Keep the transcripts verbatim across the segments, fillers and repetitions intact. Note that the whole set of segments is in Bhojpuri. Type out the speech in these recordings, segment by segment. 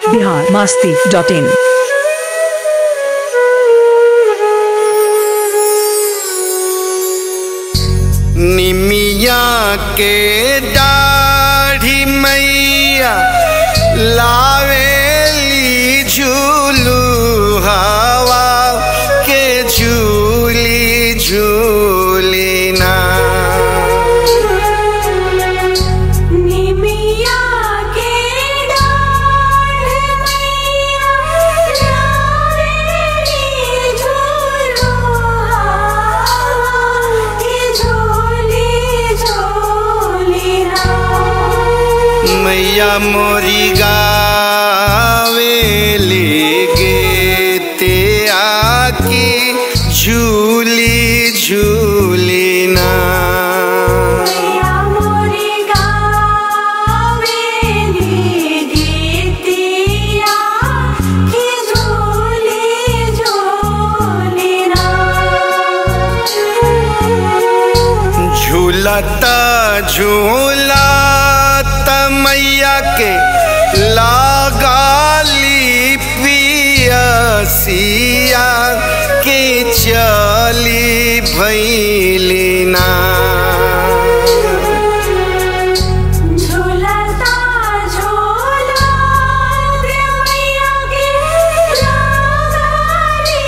Bihar Masti dot in. निमिया के दाढ़ी मैया लावेली झूलू हवा के झूली झूली ना। निमिया के दाढ़ी मैया लावेली झूलू हवा के झूली झूली ना। मैया मोरी गावेली गीते आकी झूली झूली ना। मैया मोरी गावेली गीतिया की झूली झूली ना। झूलता झूलता मैया के लगाली पियसिया के चली भैली ना। झूलता झूलता मैया के लगाली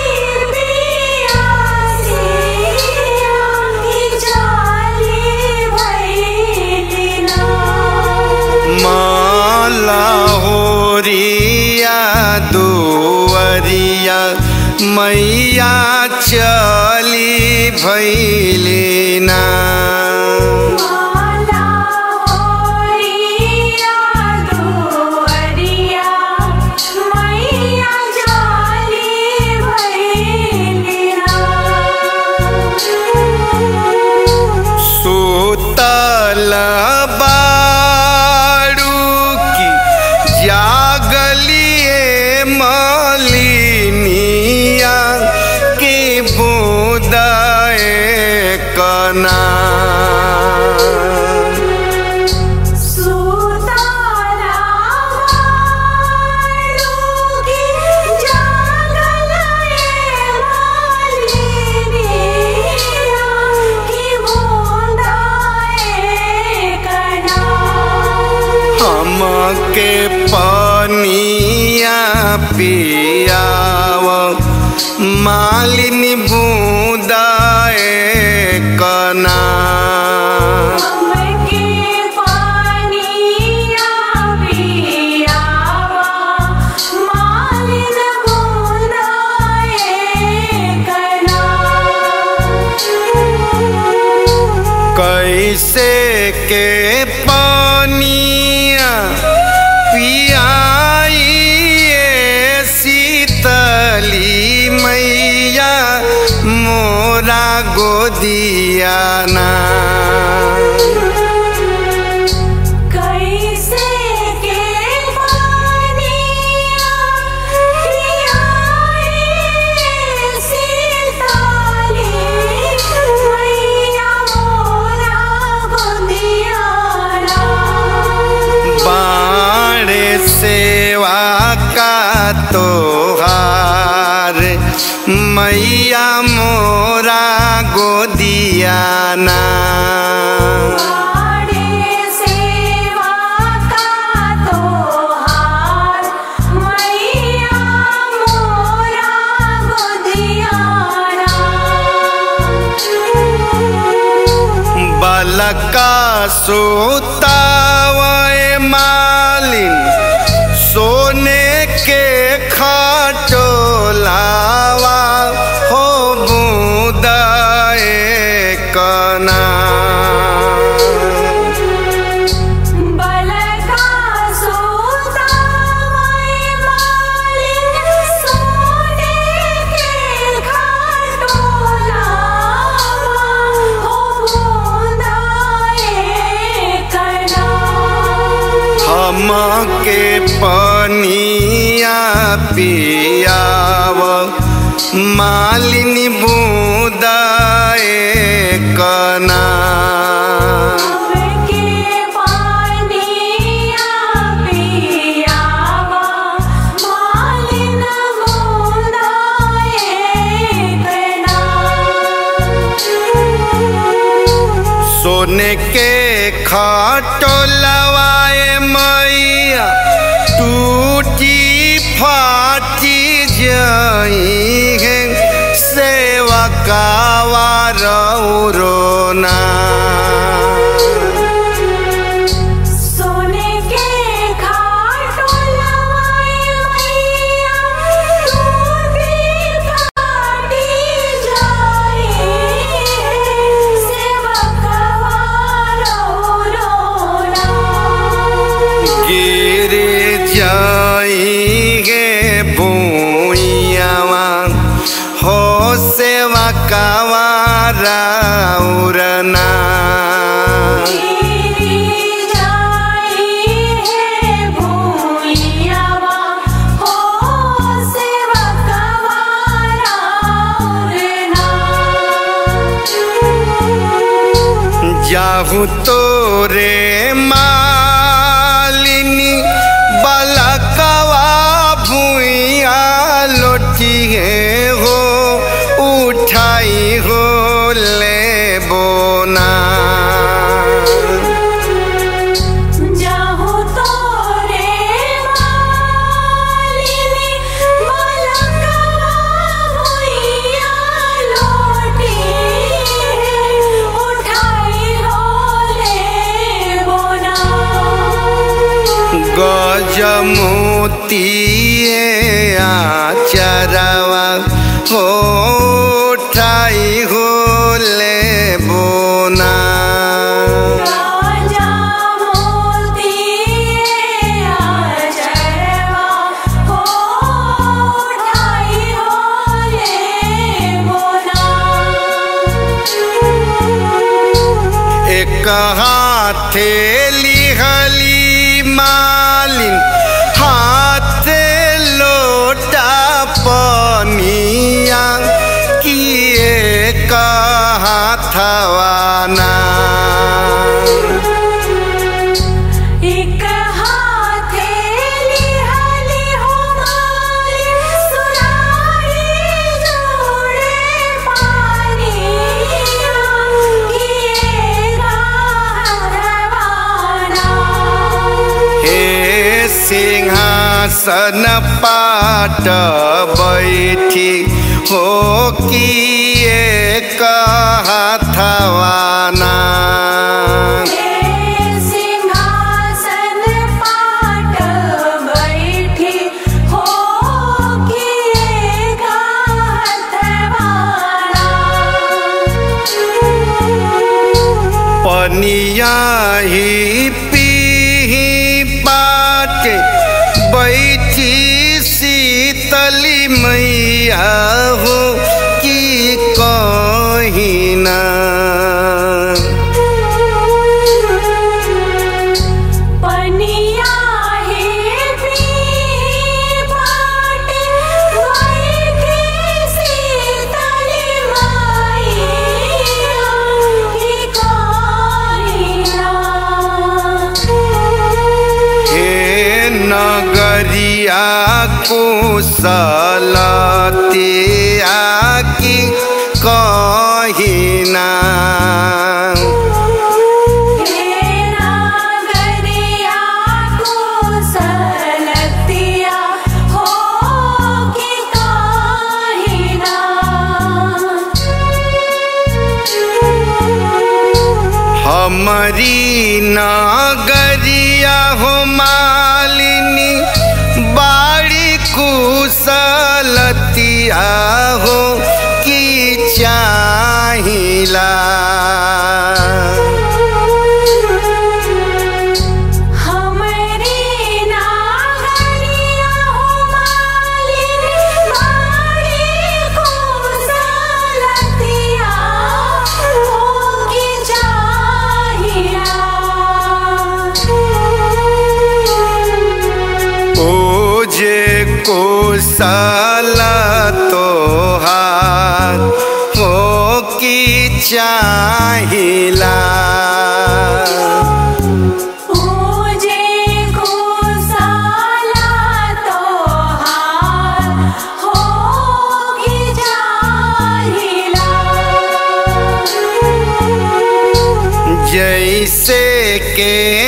पियसिया की चली भैली ना। माला होरिया दुवरिया मैया चली भैली ना। माला होरिया दुवरिया मैया चली भैली ना। सुतल बारू की जागलिए मलिनिया के बूंदाए कना। सुतला बारू की जागल मालिनिया की बूंदाए कना। हमके पनिया पियाव मालिनी बूंदाए कना। हमके पानिया पियावा मालिन बूंदाए कना। कैसे के पानिया पियाइए शीतली मैया मोरा गोदिया ना। कैसे के पानिया पियाए सीताली मैया मोरा गोदिया ना। बाणे सेवा का तोहार मैया मोरा गोदिया ना। बाड़े सेवा का तोहार मैया मोरा गोदिया ना। बलका सोतावे मालिन सोने के खटोलावा हो बूंदाए कना। बलका सोतावे मालिन सोने के खटोलावा हो बूंदाए कना। हमके पनिया पियाव मालिनी बूंदाए कना। हमके पानिया पियावा खटोलवाए मैया टूटी फाटी जाई है सेवा कावा रोना सोने के खाटों लवाए मैया टूटी फाटी जाए सेवा कवारो रोना गिर जाई गे भूइयावा हो सेवा कावा उरना गिरी जाई है भूइयावा हो सेवा कवारा उरना जाहू तोरे मालिनी बलकवा भूइया लोटिए हो उठाई हो ले बोना जाहू तोरे मालिनी मलकवा भुइया लोटी उठाई हो ले बोना गजमोती आचरवा हो उठाई हो ले बोना राजा मोती आचरवा हो उठाई हो ले बोना एक हाथे लिहली मालिन हाथ लोटा पनिया किए हाथवाना एक हाथे लिहली हो माली सुराही जोड़े पानिया किएगा हरवाना हे सिंहासन पाट बैठी हो किए हाथवाना हे सिंहासन पाट बैठी हो किएगा हथवाना पनिया ही पी बाटे बैठी शीतली मैया हो कि कहिना पनिया ही पी पाटे बैठी शीतली मैया की कहिना हे नगरिया कुशलतिया की कहिना हे नागरिया कुशलतिया हो की कहिना हमारी नगरिया हो मालिनी बाड़ी कुशलतिया हो कि चाहिला हमारी नागरिया हो मालिनी बाड़ी कुशलतिया हो की चाहिला ओ जे कुशल तोहार हो कि चाहिला पूजे कुशल तोहार होगी चाहिला जैसे के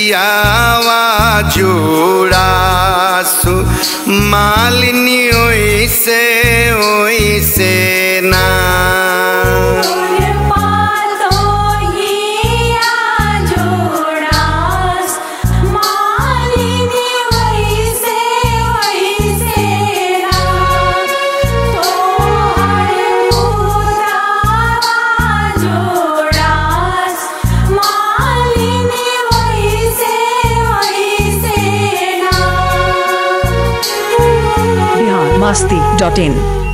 गरियावा जोड़ासु मालिनी ओइसे ओइसे ना masti dot in